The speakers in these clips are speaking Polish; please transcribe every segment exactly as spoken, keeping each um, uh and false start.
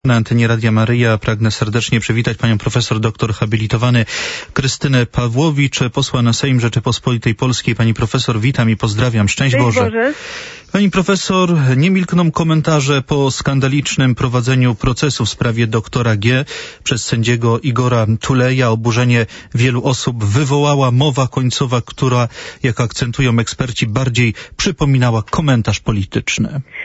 Na antenie Radia Maryja pragnę serdecznie przywitać panią profesor doktor habilitowany Krystynę Pawłowicz, posła na Sejm Rzeczypospolitej Polskiej. Pani profesor, witam i pozdrawiam. Szczęść Boże. Boże. Pani profesor, nie milkną komentarze po skandalicznym prowadzeniu procesu w sprawie doktora G. przez sędziego Igora Tuleja. Oburzenie wielu osób wywołała mowa końcowa, która, jak akcentują eksperci, bardziej przypominała komentarz polityczny.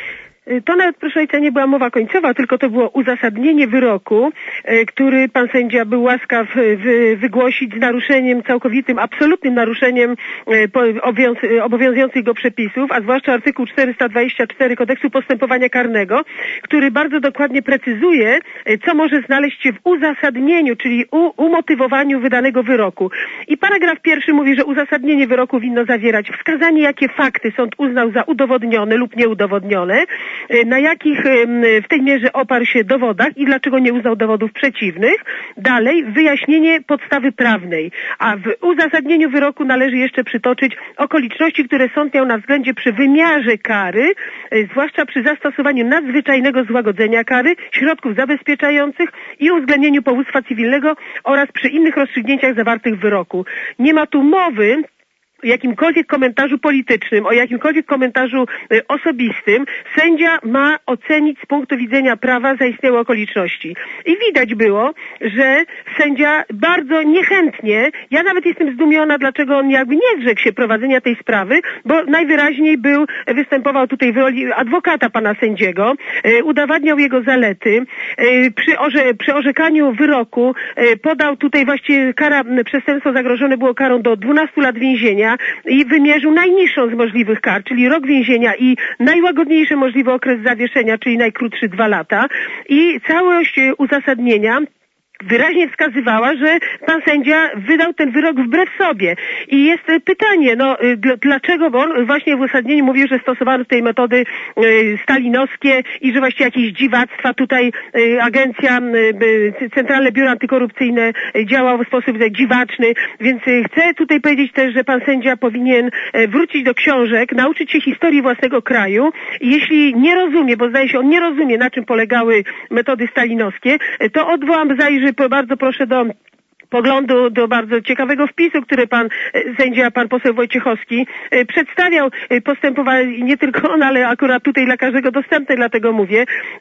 To nawet, proszę ojca, nie była mowa końcowa, tylko to było uzasadnienie wyroku, który pan sędzia był łaskaw wy, wygłosić z naruszeniem, całkowitym, absolutnym naruszeniem obowiązujących go przepisów, a zwłaszcza artykuł czterysta dwadzieścia cztery Kodeksu Postępowania Karnego, który bardzo dokładnie precyzuje, co może znaleźć się w uzasadnieniu, czyli u, umotywowaniu wydanego wyroku. I paragraf pierwszy mówi, że uzasadnienie wyroku winno zawierać wskazanie, jakie fakty sąd uznał za udowodnione lub nieudowodnione, na jakich w tej mierze oparł się dowodach i dlaczego nie uznał dowodów przeciwnych. Dalej wyjaśnienie podstawy prawnej, a w uzasadnieniu wyroku należy jeszcze przytoczyć okoliczności, które sąd miał na względzie przy wymiarze kary, zwłaszcza przy zastosowaniu nadzwyczajnego złagodzenia kary, środków zabezpieczających i uwzględnieniu powództwa cywilnego oraz przy innych rozstrzygnięciach zawartych w wyroku. Nie ma tu mowy o jakimkolwiek komentarzu politycznym, o jakimkolwiek komentarzu y, osobistym. Sędzia ma ocenić z punktu widzenia prawa zaistniałe okoliczności. I widać było, że sędzia bardzo niechętnie, ja nawet jestem zdumiona, dlaczego on jakby nie zrzekł się prowadzenia tej sprawy, bo najwyraźniej był, występował tutaj w roli adwokata pana sędziego, y, udowadniał jego zalety, y, przy, orze, przy orzekaniu wyroku y, podał tutaj właściwie kara, przestępstwo zagrożone było karą do dwunastu lat więzienia, i wymierzył najniższą z możliwych kar, czyli rok więzienia i najłagodniejszy możliwy okres zawieszenia, czyli najkrótszy dwa lata. I całość uzasadnienia wyraźnie wskazywała, że pan sędzia wydał ten wyrok wbrew sobie. I jest pytanie, no dlaczego, bo on właśnie w uzasadnieniu mówił, że stosowano tutaj metody y, stalinowskie i że właściwie jakieś dziwactwa tutaj y, agencja, y, Centralne Biuro Antykorupcyjne działało w sposób y, dziwaczny, więc y, chcę tutaj powiedzieć też, że pan sędzia powinien y, wrócić do książek, nauczyć się historii własnego kraju i jeśli nie rozumie, bo zdaje się on nie rozumie, na czym polegały metody stalinowskie, y, to odwołam, zajrzy bardzo proszę do poglądu, do bardzo ciekawego wpisu, który pan sędzia, pan poseł Wojciechowski przedstawiał. Postępowanie nie tylko on, ale akurat tutaj dla każdego dostępne, dlatego mówię.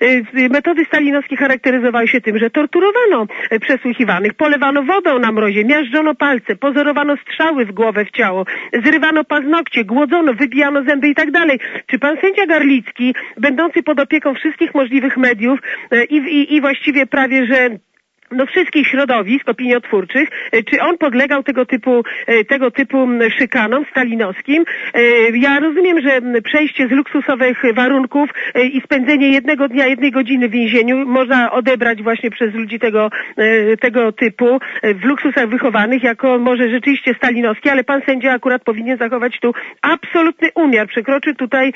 Metody stalinowskie charakteryzowały się tym, że torturowano przesłuchiwanych, polewano wodą na mrozie, miażdżono palce, pozorowano strzały w głowę, w ciało, zrywano paznokcie, głodzono, wybijano zęby i tak dalej. Czy pan sędzia Garlicki, będący pod opieką wszystkich możliwych mediów i, i, i właściwie prawie, że no wszystkich środowisk opiniotwórczych, czy on podlegał tego typu, tego typu szykanom stalinowskim? Ja rozumiem, że przejście z luksusowych warunków i spędzenie jednego dnia, jednej godziny w więzieniu można odebrać właśnie przez ludzi tego, tego typu, w luksusach wychowanych, jako może rzeczywiście stalinowskie, ale pan sędzia akurat powinien zachować tu absolutny umiar. Przekroczył tutaj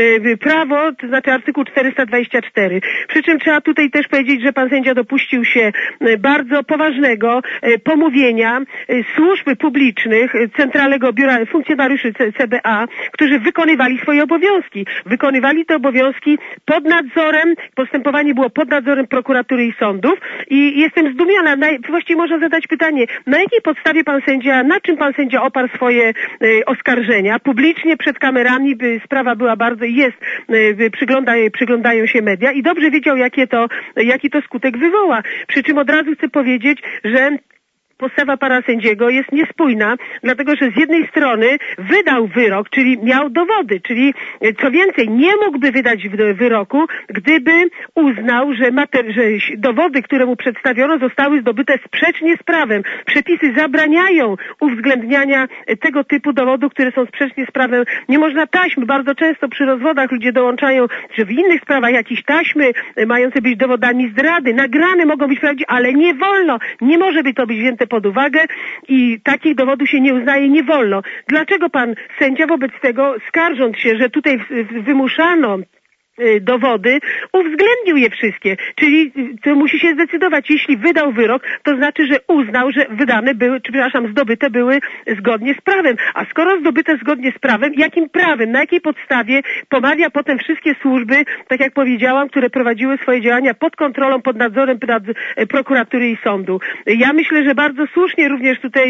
prawo, to znaczy artykuł czterysta dwadzieścia cztery. Przy czym trzeba tutaj też powiedzieć, że pan sędzia dopuścił się bardzo poważnego pomówienia służb publicznych, Centralnego Biura Funkcjonariuszy C B A, którzy wykonywali swoje obowiązki. Wykonywali te obowiązki pod nadzorem, postępowanie było pod nadzorem prokuratury i sądów i jestem zdumiona, na, właściwie można zadać pytanie, na jakiej podstawie pan sędzia, na czym pan sędzia oparł swoje y, oskarżenia? Publicznie przed kamerami by sprawa była bardzo i jest, y, przygląda, przyglądają się media i dobrze wiedział, jakie to, jaki to skutek wywoła. Przy czym od razu chcę powiedzieć, że postawa pana sędziego jest niespójna, dlatego że z jednej strony wydał wyrok, czyli miał dowody, czyli co więcej, nie mógłby wydać wyroku, gdyby uznał, że, mater- że dowody, które mu przedstawiono, zostały zdobyte sprzecznie z prawem. Przepisy zabraniają uwzględniania tego typu dowodów, które są sprzecznie z prawem. Nie można taśmy, bardzo często przy rozwodach ludzie dołączają, że w innych sprawach jakieś taśmy mające być dowodami zdrady, nagrane mogą być prawdziwe, ale nie wolno, nie może być to być wzięte pod uwagę i takich dowodów się nie uznaje, nie wolno. Dlaczego pan sędzia wobec tego, skarżąc się, że tutaj wymuszano dowody, uwzględnił je wszystkie. Czyli to musi się zdecydować, jeśli wydał wyrok, to znaczy, że uznał, że wydane były, czy przepraszam, zdobyte były zgodnie z prawem. A skoro zdobyte zgodnie z prawem, jakim prawem, na jakiej podstawie pomawia potem wszystkie służby, tak jak powiedziałam, które prowadziły swoje działania pod kontrolą, pod nadzorem prokuratury i sądu. Ja myślę, że bardzo słusznie również tutaj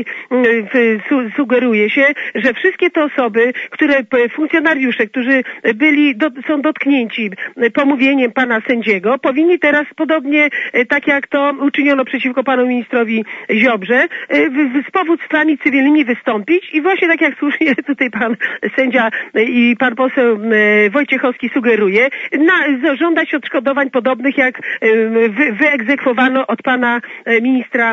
sugeruje się, że wszystkie te osoby, które, funkcjonariusze, którzy byli, do, są dotknięci pomówieniem pana sędziego, powinni teraz podobnie, tak jak to uczyniono przeciwko panu ministrowi Ziobrze, z powództwami cywilnymi wystąpić i właśnie tak jak słusznie tutaj pan sędzia i pan poseł Wojciechowski sugeruje, na, żądać odszkodowań podobnych jak wy, wyegzekwowano od pana ministra,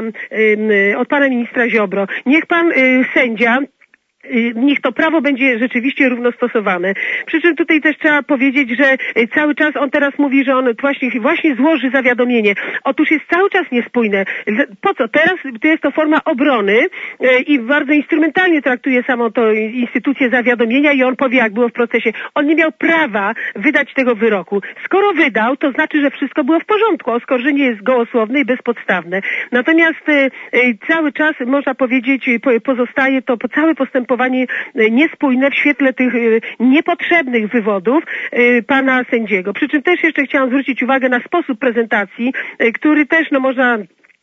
od pana ministra Ziobro. Niech pan sędzia niech to prawo będzie rzeczywiście równo stosowane. Przy czym tutaj też trzeba powiedzieć, że cały czas on teraz mówi, że on właśnie, właśnie złoży zawiadomienie. Otóż jest cały czas niespójne. Po co? Teraz to jest to forma obrony i bardzo instrumentalnie traktuje samą tą instytucję zawiadomienia i on powie, jak było w procesie. On nie miał prawa wydać tego wyroku. Skoro wydał, to znaczy, że wszystko było w porządku. Oskarżenie jest gołosłowne i bezpodstawne. Natomiast cały czas, można powiedzieć, pozostaje to całe postępowanie niespójne w świetle tych niepotrzebnych wywodów pana sędziego. Przy czym też jeszcze chciałam zwrócić uwagę na sposób prezentacji, który też, no można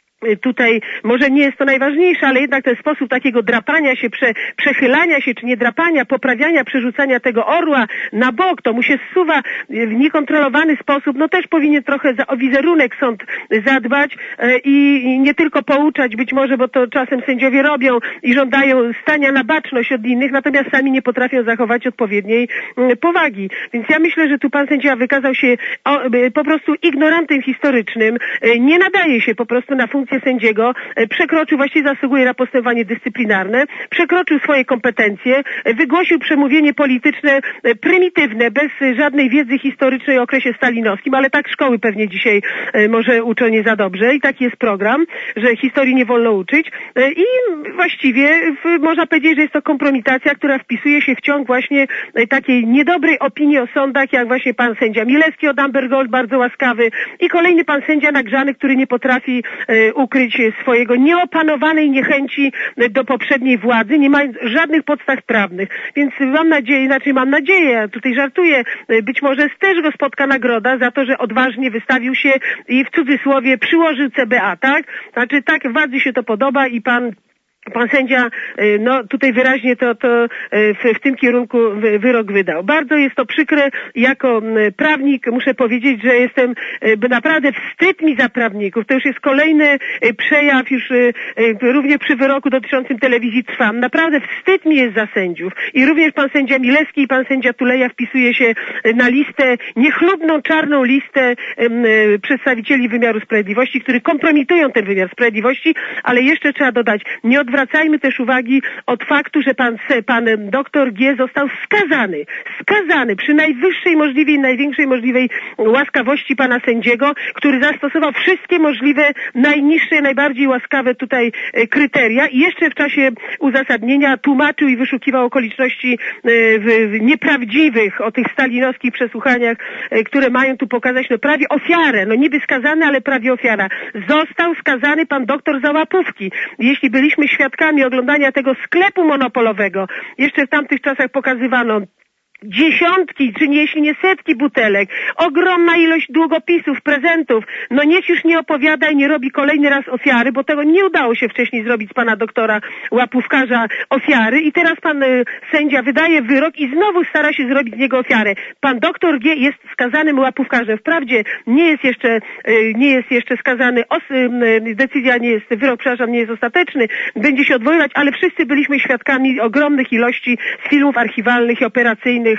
tutaj, może nie jest to najważniejsze, ale jednak ten sposób takiego drapania się, prze, przechylania się, czy nie drapania, poprawiania, przerzucania tego orła na bok, to mu się zsuwa w niekontrolowany sposób, no też powinien trochę za, o wizerunek sąd zadbać e, i nie tylko pouczać być może, bo to czasem sędziowie robią i żądają stania na baczność od innych, natomiast sami nie potrafią zachować odpowiedniej e, powagi. Więc ja myślę, że tu pan sędzia wykazał się o, e, po prostu ignorantem historycznym, e, nie nadaje się po prostu na funkcję sędziego, przekroczył, właściwie zasługuje na postępowanie dyscyplinarne, przekroczył swoje kompetencje, wygłosił przemówienie polityczne prymitywne, bez żadnej wiedzy historycznej o okresie stalinowskim, ale tak szkoły pewnie dzisiaj może uczą nie za dobrze i taki jest program, że historii nie wolno uczyć i właściwie można powiedzieć, że jest to kompromitacja, która wpisuje się w ciąg właśnie takiej niedobrej opinii o sądach, jak właśnie pan sędzia Milewski od Amber Gold, bardzo łaskawy i kolejny pan sędzia nagrzany, który nie potrafi ukryć swojego nieopanowanej niechęci do poprzedniej władzy, nie mając żadnych podstaw prawnych. Więc mam nadzieję, inaczej mam nadzieję, ja tutaj żartuję, być może też go spotka nagroda za to, że odważnie wystawił się i w cudzysłowie przyłożył C B A, tak? Znaczy tak władzy się to podoba i pan Pan sędzia, no tutaj wyraźnie to, to w, w tym kierunku wyrok wydał. Bardzo jest to przykre. Jako prawnik muszę powiedzieć, że jestem naprawdę wstyd mi za prawników. To już jest kolejny przejaw, już również przy wyroku dotyczącym telewizji Trwam. Naprawdę wstyd mi jest za sędziów. I również pan sędzia Milewski i pan sędzia Tuleja wpisuje się na listę, niechlubną, czarną listę przedstawicieli wymiaru sprawiedliwości, którzy kompromitują ten wymiar sprawiedliwości, ale jeszcze trzeba dodać, nie od Zwracajmy też uwagi od faktu, że pan, pan doktor G. został skazany. Skazany przy najwyższej możliwej, największej możliwej łaskawości pana sędziego, który zastosował wszystkie możliwe, najniższe, najbardziej łaskawe tutaj kryteria i jeszcze w czasie uzasadnienia tłumaczył i wyszukiwał okoliczności nieprawdziwych o tych stalinowskich przesłuchaniach, które mają tu pokazać no prawie ofiarę. No niby skazany, ale prawie ofiara. Został skazany pan doktor za łapówki. Jeśli byliśmy świadkami oglądania tego sklepu monopolowego, jeszcze w tamtych czasach pokazywano dziesiątki, czy nie, jeśli nie setki butelek, ogromna ilość długopisów, prezentów. No niech już nie opowiada i nie robi kolejny raz ofiary, bo tego nie udało się wcześniej zrobić z pana doktora łapówkarza ofiary i teraz pan y, sędzia wydaje wyrok i znowu stara się zrobić z niego ofiarę. Pan doktor G. jest skazanym łapówkarzem. Wprawdzie nie jest jeszcze, y, nie jest jeszcze skazany, os, y, decyzja nie jest, wyrok, przepraszam, nie jest ostateczny, będzie się odwoływać, ale wszyscy byliśmy świadkami ogromnych ilości z filmów archiwalnych i operacyjnych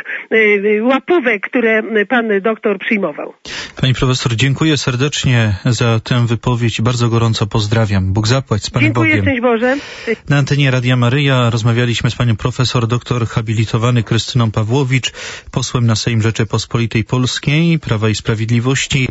łapówek, które pan doktor przyjmował. Pani profesor, dziękuję serdecznie za tę wypowiedź i bardzo gorąco pozdrawiam. Bóg zapłać z Panem dziękuję, Bogiem. Dziękuję, Boże. Na antenie Radia Maryja rozmawialiśmy z panią profesor doktor habilitowany Krystyną Pawłowicz, posłem na Sejm Rzeczypospolitej Polskiej, Prawa i Sprawiedliwości.